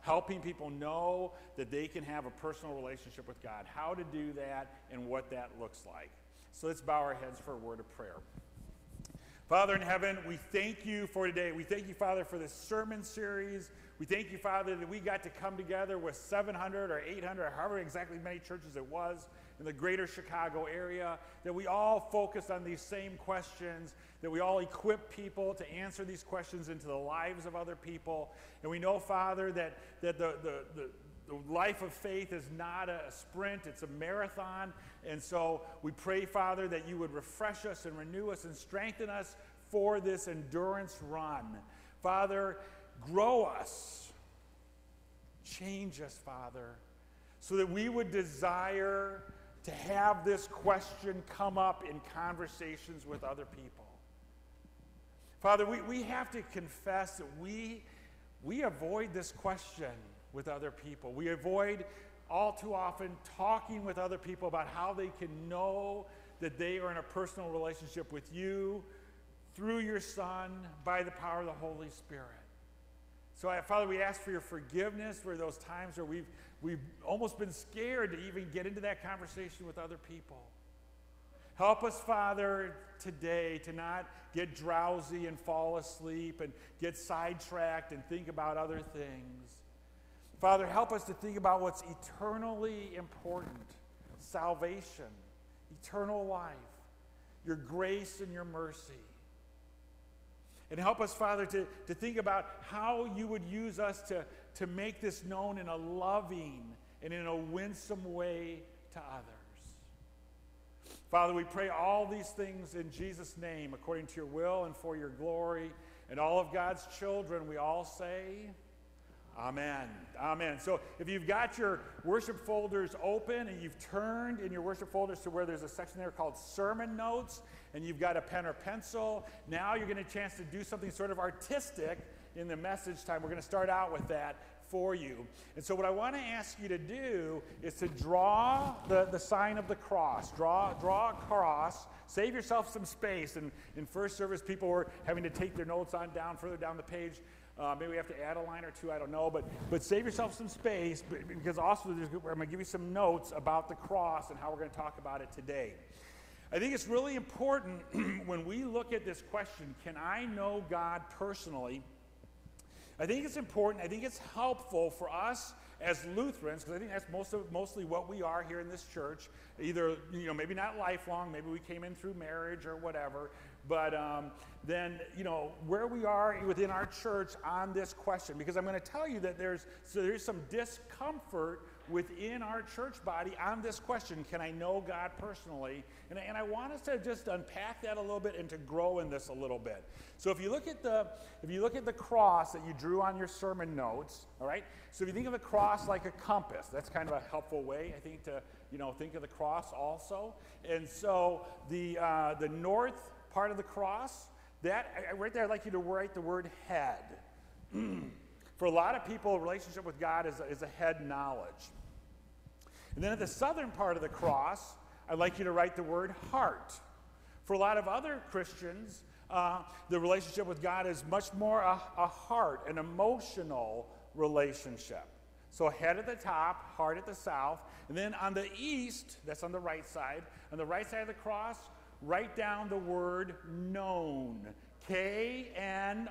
helping people know that they can have a personal relationship with God, how to do that, and what that looks like. So let's bow our heads for a word of prayer. Father in heaven, we thank you for today. We thank you, Father, for this sermon series. We thank you, Father, that we got to come together with 700 or 800, or however exactly many churches it was in the greater Chicago area, that we all focused on these same questions, that we all equip people to answer these questions into the lives of other people. And we know, Father, that the life of faith is not a sprint, it's a marathon. And so we pray, Father, that you would refresh us and renew us and strengthen us for this endurance run. Father, grow us, change us, Father, so that we would desire to have this question come up in conversations with other people. Father, we have to confess that we avoid this question with other people. We avoid all too often talking with other people about how they can know that they are in a personal relationship with you through your Son by the power of the Holy Spirit. So, Father, we ask for your forgiveness for those times where we've almost been scared to even get into that conversation with other people. Help us, Father, today to not get drowsy and fall asleep and get sidetracked and think about other things. Father, help us to think about what's eternally important: salvation, eternal life, your grace and your mercy. And help us, Father, to think about how you would use us to make this known in a loving and in a winsome way to others. Father, we pray all these things in Jesus' name, according to your will and for your glory. And all of God's children, we all say, amen. Amen. So if you've got your worship folders open and you've turned in your worship folders to where there's a section there called Sermon Notes, and you've got a pen or pencil, now you're getting a chance to do something sort of artistic in the message time. We're going to start out with that for you. And so what I want to ask you to do is to draw the sign of the cross. Draw a cross. Save yourself some space. And in first service, people were having to take their notes on down further down the page. Maybe we have to add a line or two, I don't know. But save yourself some space, because also I'm going to give you some notes about the cross and how we're going to talk about it today. I think it's really important when we look at this question, can I know God personally? I think it's important, I think it's helpful for us as Lutherans, because I think that's mostly what we are here in this church. Either, maybe not lifelong, maybe we came in through marriage or whatever, but then, where we are within our church on this question. Because I'm going to tell you that there's some discomfort within our church body on this question, can I know God personally? And I want us to just unpack that a little bit and to grow in this a little bit. So if you look at the cross that you drew on your sermon notes, all right? So if you think of the cross like a compass, that's kind of a helpful way, I think, to think of the cross also. And so the north part of the cross, that right there, I'd like you to write the word head. For a lot of people, a relationship with God is a head knowledge. And then at the southern part of the cross, I'd like you to write the word heart. For a lot of other Christians, the relationship with God is much more a heart, an emotional relationship. So head at the top, heart at the south. And then on the east, that's on the right side of the cross, write down the word known. K-N-O-W-N,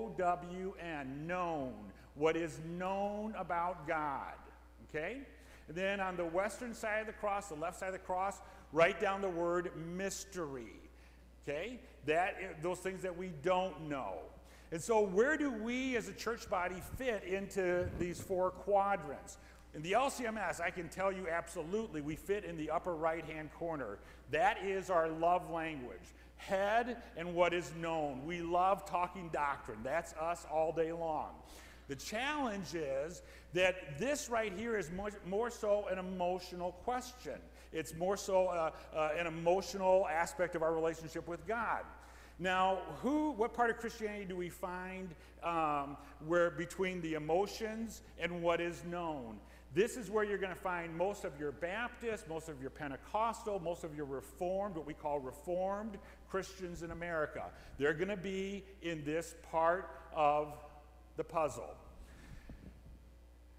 known. What is known about God, okay? And then on the western side of the cross, the left side of the cross, write down the word mystery, okay? Those things that we don't know. And so where do we as a church body fit into these four quadrants? In the LCMS, I can tell you absolutely we fit in the upper right-hand corner. That is our love language. Head and what is known. We love talking doctrine. That's us all day long. The challenge is that this right here is much more so an emotional question. It's more so an emotional aspect of our relationship with God. Now, what part of Christianity do we find where between the emotions and what is known? This is where you're going to find most of your Baptist, most of your Pentecostal, most of your Reformed, what we call Reformed Christians in America. They're going to be in this part of the puzzle.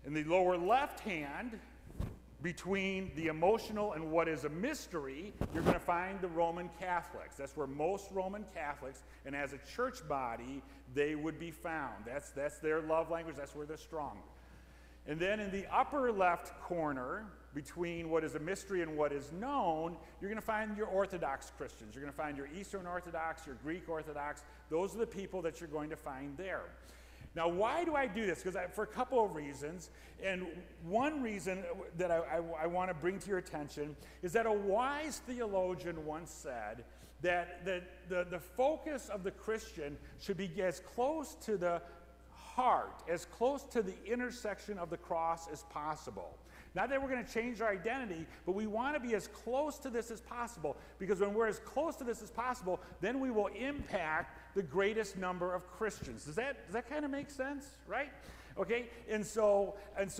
In the lower left hand, between the emotional and what is a mystery, you're going to find the Roman Catholics. That's where most Roman Catholics, and as a church body, they would be found. That's their love language. That's where they're strong. And then in the upper left corner, between what is a mystery and what is known, you're going to find your Orthodox Christians. You're going to find your Eastern Orthodox, your Greek Orthodox. Those are the people that you're going to find there. Now, why do I do this? Because for a couple of reasons. And one reason that I want to bring to your attention is that a wise theologian once said that the focus of the Christian should be as close to the heart, as close to the intersection of the cross as possible. Not that we're going to change our identity, but we want to be as close to this as possible, because when we're as close to this as possible, then we will impact the greatest number of Christians. Does that kind of make sense, right? Okay, and so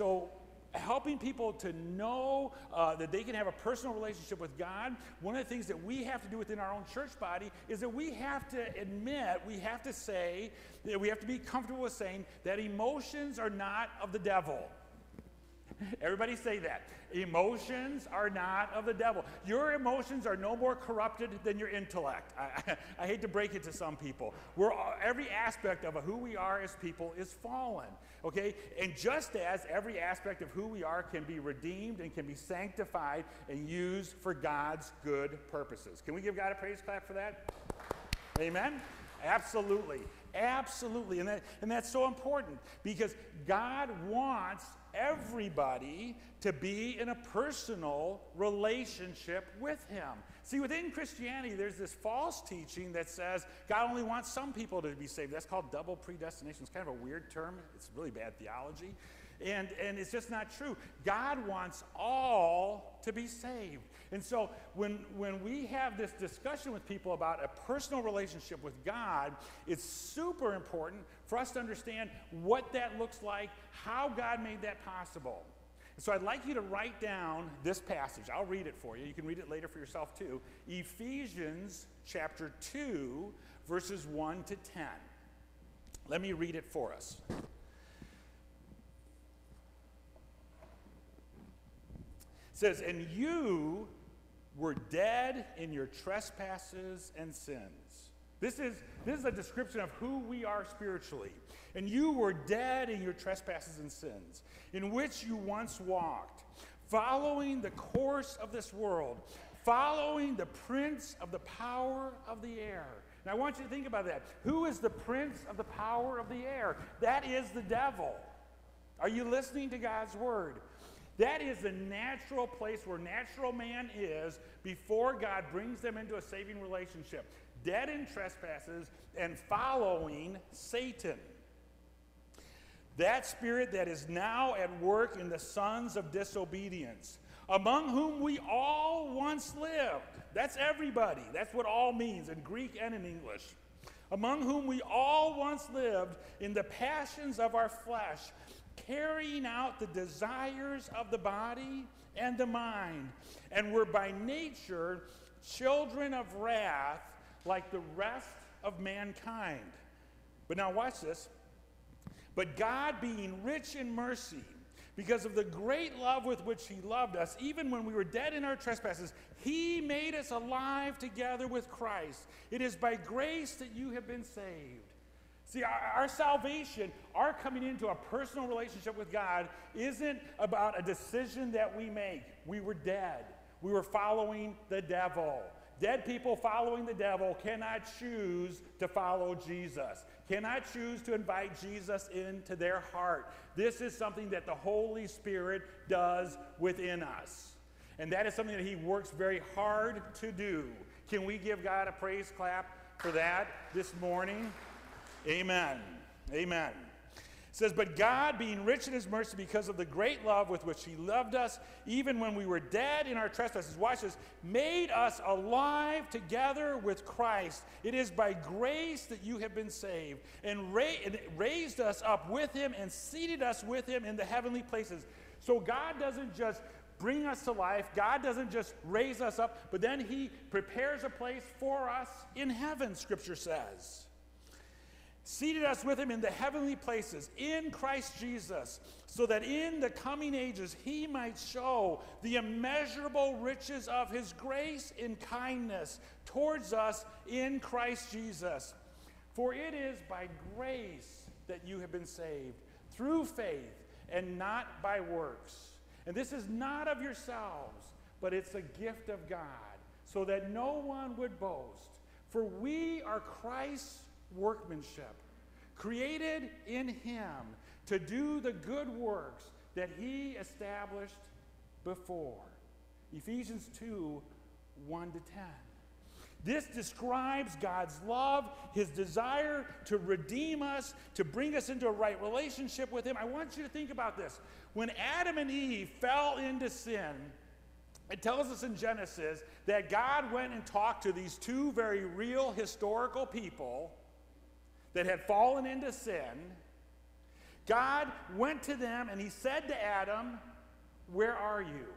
helping people to know that they can have a personal relationship with God, one of the things that we have to do within our own church body is that we have to admit, we have to say, that we have to be comfortable with saying that emotions are not of the devil. Everybody say that. Emotions are not of the devil. Your emotions are no more corrupted than your intellect. I hate to break it to some people. Every aspect of who we are as people is fallen. Okay? And just as every aspect of who we are can be redeemed and can be sanctified and used for God's good purposes. Can we give God a praise clap for that? Amen? Absolutely. Absolutely. And that's so important, because God wants everybody to be in a personal relationship with him. See, within Christianity, there's this false teaching that says God only wants some people to be saved. That's called double predestination. It's kind of a weird term. It's really bad theology. And it's just not true. God wants all to be saved. And so when we have this discussion with people about a personal relationship with God, it's super important for us to understand what that looks like, how God made that possible. And so I'd like you to write down this passage. I'll read it for you. You can read it later for yourself too. Ephesians chapter 2, verses 1 to 10. Let me read it for us. It says, "And you were dead in your trespasses and sins." This is a description of who we are spiritually. "And you were dead in your trespasses and sins, in which you once walked, following the course of this world, following the prince of the power of the air." Now I want you to think about that. Who is the prince of the power of the air? That is the devil. Are you listening to God's word? That is the natural place where natural man is before God brings them into a saving relationship. Dead in trespasses and following Satan. That spirit that is now at work in the sons of disobedience, among whom we all once lived. That's everybody. That's what all means in Greek and in English. Among whom we all once lived in the passions of our flesh, carrying out the desires of the body and the mind, and were by nature children of wrath like the rest of mankind. But now watch this. "But God, being rich in mercy, because of the great love with which he loved us, even when we were dead in our trespasses, he made us alive together with Christ. It is by grace that you have been saved." See, our salvation, our coming into a personal relationship with God, isn't about a decision that we make. We were dead. We were following the devil. Dead people following the devil cannot choose to follow Jesus, cannot choose to invite Jesus into their heart. This is something that the Holy Spirit does within us. And that is something that he works very hard to do. Can we give God a praise clap for that this morning? Amen. Amen. It says, "But God, being rich in his mercy because of the great love with which he loved us, even when we were dead in our trespasses," watch this, "made us alive together with Christ. It is by grace that you have been saved, and raised us up with him and seated us with him in the heavenly places." So God doesn't just bring us to life. God doesn't just raise us up, but then he prepares a place for us in heaven, Scripture says. seated us with him in the heavenly places in Christ Jesus, so that in the coming ages he might show the immeasurable riches of his grace and kindness towards us in Christ Jesus. For it is by grace that you have been saved, through faith, and not by works. And this is not of yourselves, but it's a gift of God, so that no one would boast. For we are Christ's workmanship, created in him to do the good works that he established before. Ephesians 2, 1 to 10. This describes God's love, his desire to redeem us, to bring us into a right relationship with him. I want you to think about this. When Adam and Eve fell into sin, it tells us in Genesis that God went and talked to these two very real historical people that had fallen into sin. God went to them and he said to Adam, "Where are you?"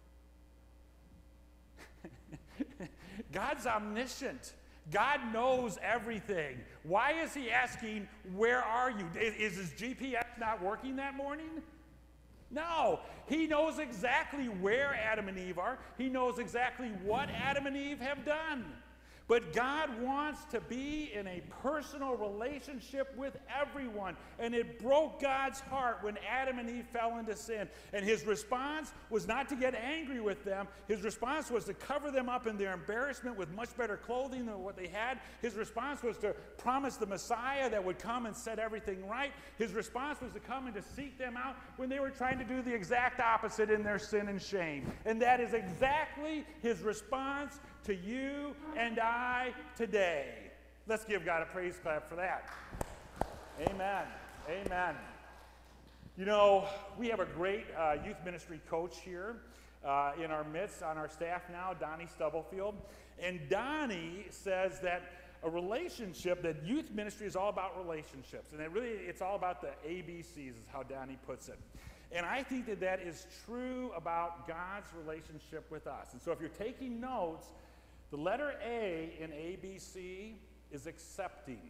God's omniscient. God knows everything. Why is he asking, "Where are you?" Is his GPS not working that morning? No. He knows exactly where Adam and Eve are. He knows exactly what Adam and Eve have done. But God wants to be in a personal relationship with everyone. And it broke God's heart when Adam and Eve fell into sin. And his response was not to get angry with them. His response was to cover them up in their embarrassment with much better clothing than what they had. His response was to promise the Messiah that would come and set everything right. His response was to come and to seek them out when they were trying to do the exact opposite in their sin and shame. And that is exactly his response to you and I today. Let's give God a praise clap for that. Amen. Amen. You know, we have a great youth ministry coach here in our midst, on our staff now, Donnie Stubblefield. And Donnie says that a relationship, that youth ministry is all about relationships. And it's all about the ABCs, is how Donnie puts it. And I think that that is true about God's relationship with us. And so if you're taking notes, the letter A in ABC is accepting.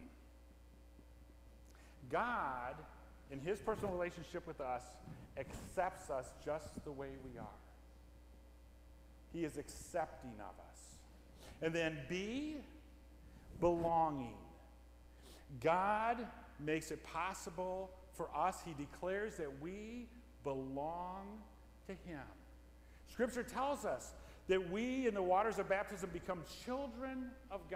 God, in his personal relationship with us, accepts us just the way we are. He is accepting of us. And then B, belonging. God makes it possible for us. He declares that we belong to him. Scripture tells us that we, in the waters of baptism, become children of God.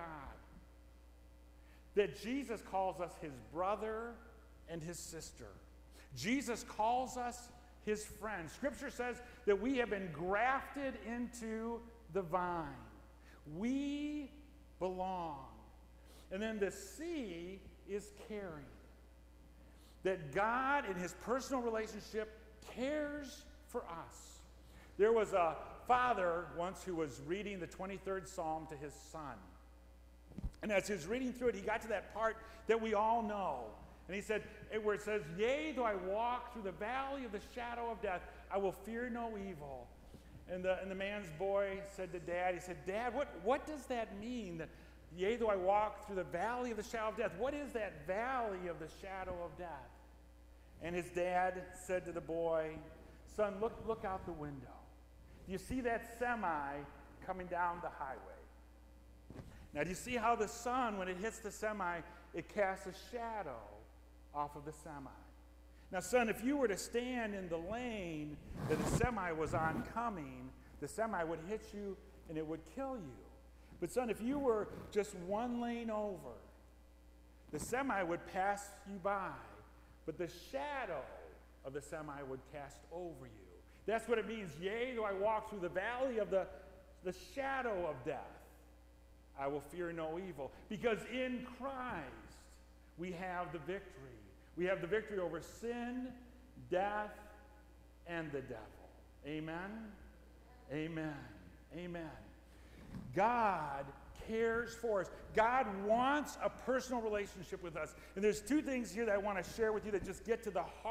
That Jesus calls us his brother and his sister. Jesus calls us his friend. Scripture says that we have been grafted into the vine. We belong. And then the C is caring. That God, in his personal relationship, cares for us. There was a father once who was reading the 23rd Psalm to his son. And as he was reading through it, he got to that part that we all know. And he said, where it says, "Yea, though I walk through the valley of the shadow of death, I will fear no evil." And the man's boy said to Dad, he said, "Dad, what does that mean? That, yea, though I walk through the valley of the shadow of death." What is that valley of the shadow of death? And his dad said to the boy, "Son, look out the window. Do you see that semi coming down the highway? Now, do you see how the sun, when it hits the semi, it casts a shadow off of the semi? Now, son, if you were to stand in the lane that the semi was oncoming, the semi would hit you and it would kill you. But son, if you were just one lane over, the semi would pass you by, but the shadow of the semi would cast over you." That's what it means. "Yea, though I walk through the valley of the shadow of death, I will fear no evil." Because in Christ, we have the victory. We have the victory over sin, death, and the devil. Amen? Amen. Amen. God cares for us. God wants a personal relationship with us. And there's two things here that I want to share with you that just get to the heart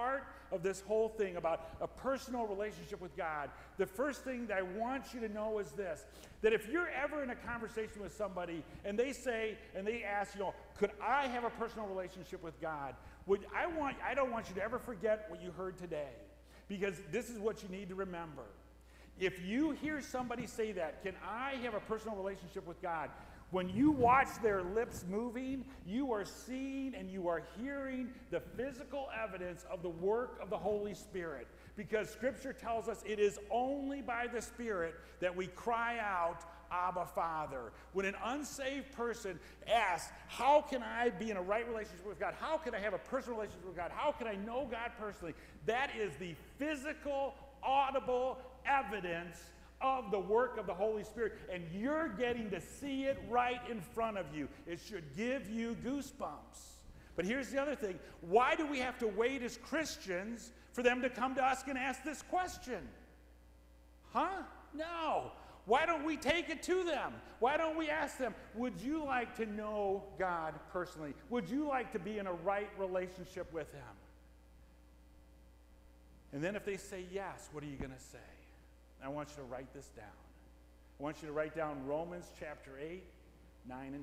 of this whole thing about a personal relationship with God, the first thing that I want you to know is this, that if you're ever in a conversation with somebody and they say, and they ask, could I have a personal relationship with God? I don't want you to ever forget what you heard today, because this is what you need to remember. If you hear somebody say that, can I have a personal relationship with God? When you watch their lips moving, you are seeing and you are hearing the physical evidence of the work of the Holy Spirit. Because Scripture tells us it is only by the Spirit that we cry out, Abba, Father. When an unsaved person asks, how can I be in a right relationship with God? How can I have a personal relationship with God? How can I know God personally? That is the physical, audible evidence of the work of the Holy Spirit, and you're getting to see it right in front of you. It should give you goosebumps. But here's the other thing. Why do we have to wait as Christians for them to come to us and ask this question? No. Why don't we take it to them? Why don't we ask them, would you like to know God personally? Would you like to be in a right relationship with Him? And then if they say yes, what are you going to say? I want you to write this down. I want you to write down Romans chapter 8, 9, and 10.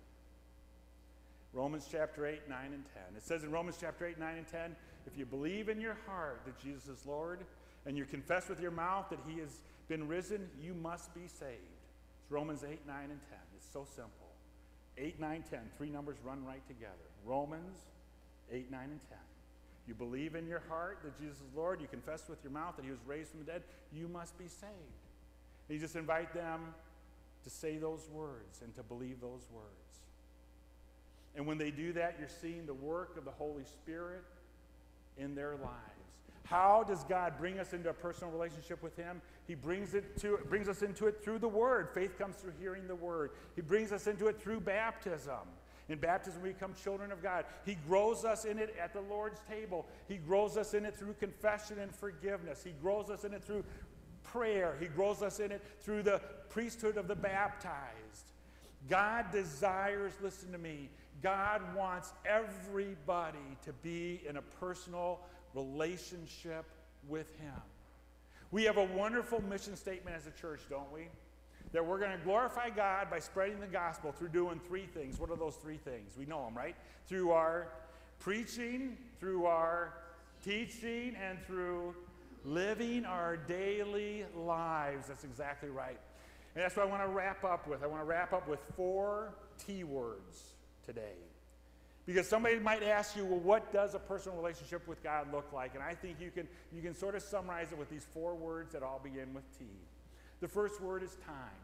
Romans chapter 8, 9, and 10. It says in Romans chapter 8, 9, and 10, if you believe in your heart that Jesus is Lord, and you confess with your mouth that He has been risen, you must be saved. It's Romans 8, 9, and 10. It's so simple. 8, 9, 10. Three numbers run right together. Romans 8, 9, and 10. You believe in your heart that Jesus is Lord, you confess with your mouth that He was raised from the dead, you must be saved. And you just invite them to say those words and to believe those words. And when they do that, you're seeing the work of the Holy Spirit in their lives. How does God bring us into a personal relationship with Him? He brings us into it through the Word. Faith comes through hearing the Word. He brings us into it through baptism. In baptism, we become children of God. He grows us in it at the Lord's table. He grows us in it through confession and forgiveness. He grows us in it through prayer. He grows us in it through the priesthood of the baptized. God desires, listen to me, God wants everybody to be in a personal relationship with Him. We have a wonderful mission statement as a church, don't we? That we're going to glorify God by spreading the gospel through doing three things. What are those three things? We know them, right? Through our preaching, through our teaching, and through living our daily lives. That's exactly right. And that's what I want to wrap up with. I want to wrap up with 4 T words today. Because somebody might ask you, well, what does a personal relationship with God look like? And I think you can sort of summarize it with these 4 words that all begin with T. The first word is time.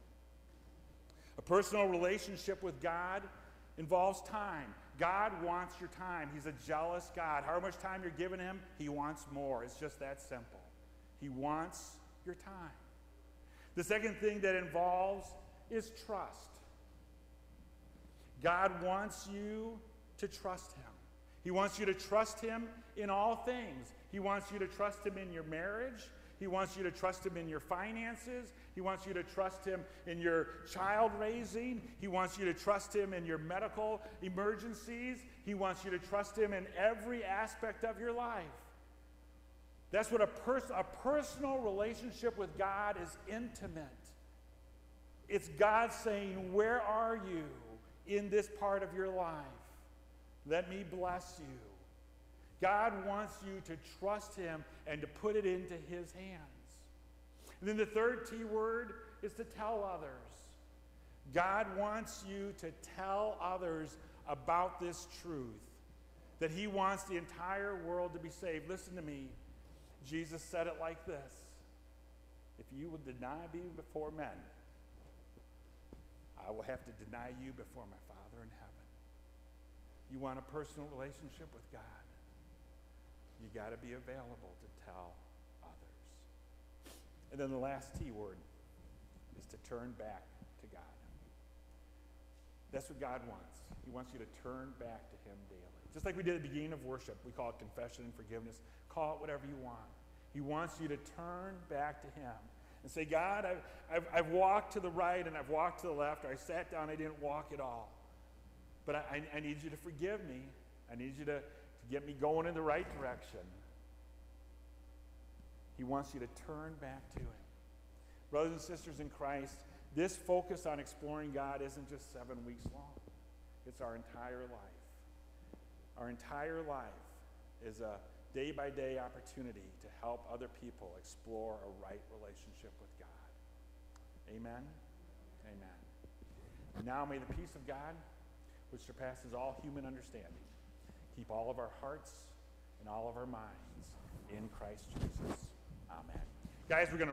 A personal relationship with God involves time. God wants your time. He's a jealous God. However much time you're giving Him, He wants more. It's just that simple. He wants your time. The second thing that involves is trust. God wants you to trust Him. He wants you to trust Him in all things. He wants you to trust Him in your marriage. He wants you to trust Him in your finances. He wants you to trust Him in your child raising. He wants you to trust Him in your medical emergencies. He wants you to trust Him in every aspect of your life. That's what a personal relationship with God is intimate. It's God saying, where are you in this part of your life? Let me bless you. God wants you to trust Him and to put it into His hands. And then the third T word is to tell others. God wants you to tell others about this truth, that He wants the entire world to be saved. Listen to me. Jesus said it like this: if you will deny me before men, I will have to deny you before my Father in heaven. You want a personal relationship with God? You got to be available to tell others. And then the last T word is to turn back to God. That's what God wants. He wants you to turn back to Him daily. Just like we did at the beginning of worship, we call it confession and forgiveness. Call it whatever you want. He wants you to turn back to Him and say, God, I've walked to the right and I've walked to the left, or I sat down, I didn't walk at all. But I need you to forgive me. I need you to get me going in the right direction. He wants you to turn back to him. Brothers and sisters in Christ, this focus on exploring God isn't just 7 weeks long. It's our entire life. Our entire life is a day-by-day opportunity to help other people explore a right relationship with God. Amen? Amen. And now may the peace of God, which surpasses all human understanding, keep all of our hearts and all of our minds in Christ Jesus. Amen. Guys, we're going to